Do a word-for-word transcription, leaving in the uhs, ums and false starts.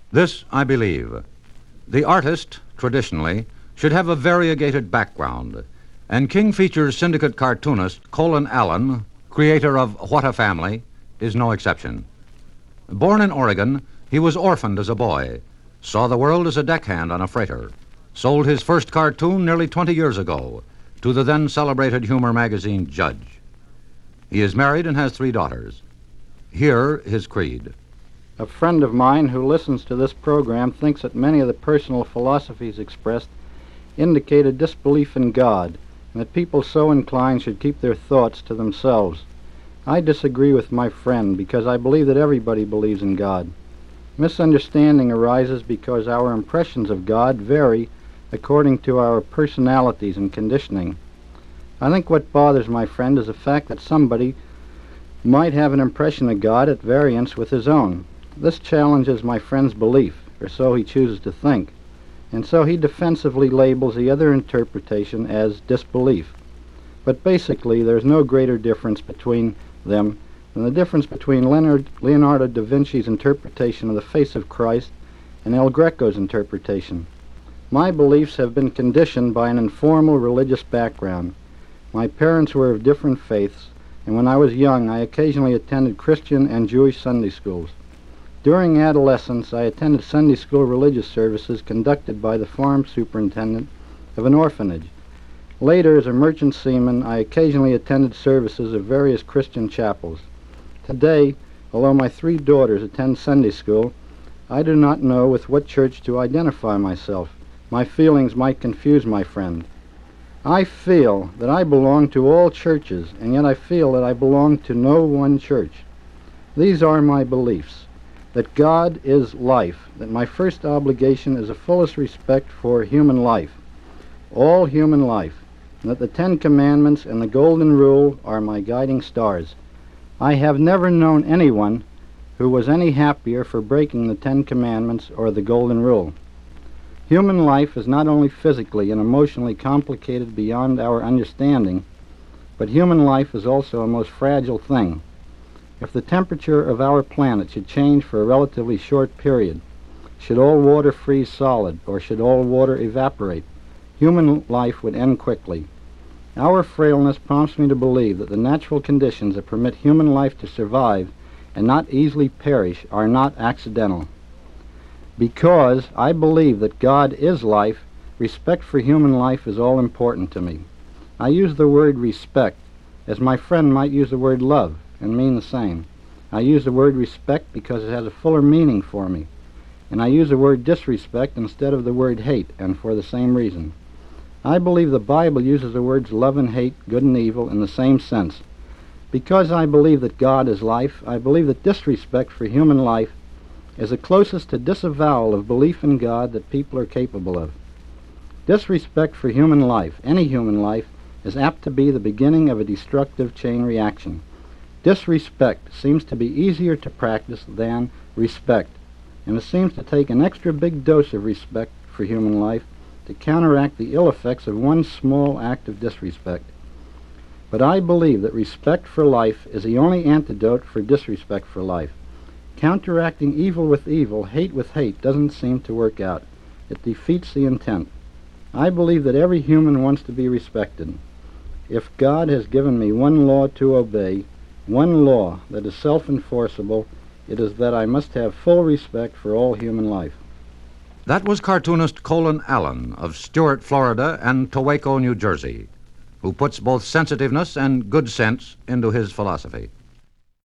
This I believe. The artist, traditionally, should have a variegated background, and King Features syndicate cartoonist Colin Allen, creator of What a Family, is no exception. Born in Oregon, he was orphaned as a boy, saw the world as a deckhand on a freighter, sold his first cartoon nearly twenty years ago to the then celebrated humor magazine Judge. He is married and has three daughters. Here, his creed. A friend of mine who listens to this program thinks that many of the personal philosophies expressed indicate a disbelief in God, and that people so inclined should keep their thoughts to themselves. I disagree with my friend because I believe that everybody believes in God. Misunderstanding arises because our impressions of God vary according to our personalities and conditioning. I think what bothers my friend is the fact that somebody might have an impression of God at variance with his own. This challenges my friend's belief, or so he chooses to think, and so he defensively labels the other interpretation as disbelief. But basically, there's no greater difference between them than the difference between Leonard, Leonardo da Vinci's interpretation of the face of Christ and El Greco's interpretation. My beliefs have been conditioned by an informal religious background. My parents were of different faiths, and when I was young, I occasionally attended Christian and Jewish Sunday schools. During adolescence, I attended Sunday school religious services conducted by the farm superintendent of an orphanage. Later, as a merchant seaman, I occasionally attended services of various Christian chapels. Today, although my three daughters attend Sunday school, I do not know with what church to identify myself. My feelings might confuse my friend. I feel that I belong to all churches, and yet I feel that I belong to no one church. These are my beliefs: that God is life, that my first obligation is the fullest respect for human life, all human life, and that the Ten Commandments and the Golden Rule are my guiding stars. I have never known anyone who was any happier for breaking the Ten Commandments or the Golden Rule. Human life is not only physically and emotionally complicated beyond our understanding, but human life is also a most fragile thing. If the temperature of our planet should change for a relatively short period, should all water freeze solid, or should all water evaporate, human life would end quickly. Our frailness prompts me to believe that the natural conditions that permit human life to survive and not easily perish are not accidental. Because I believe that God is life, respect for human life is all important to me. I use the word respect as my friend might use the word love and mean the same. I use the word respect because it has a fuller meaning for me. And I use the word disrespect instead of the word hate, and for the same reason. I believe the Bible uses the words love and hate, good and evil, in the same sense. Because I believe that God is life, I believe that disrespect for human life is the closest to disavowal of belief in God that people are capable of. Disrespect for human life, any human life, is apt to be the beginning of a destructive chain reaction. Disrespect seems to be easier to practice than respect, and it seems to take an extra big dose of respect for human life to counteract the ill effects of one small act of disrespect. But I believe that respect for life is the only antidote for disrespect for life. Counteracting evil with evil, hate with hate, doesn't seem to work out. It defeats the intent. I believe that every human wants to be respected. If God has given me one law to obey, one law that is self-enforceable, it is that I must have full respect for all human life. That was cartoonist Colin Allen of Stuart, Florida, and Towako, New Jersey, who puts both sensitiveness and good sense into his philosophy.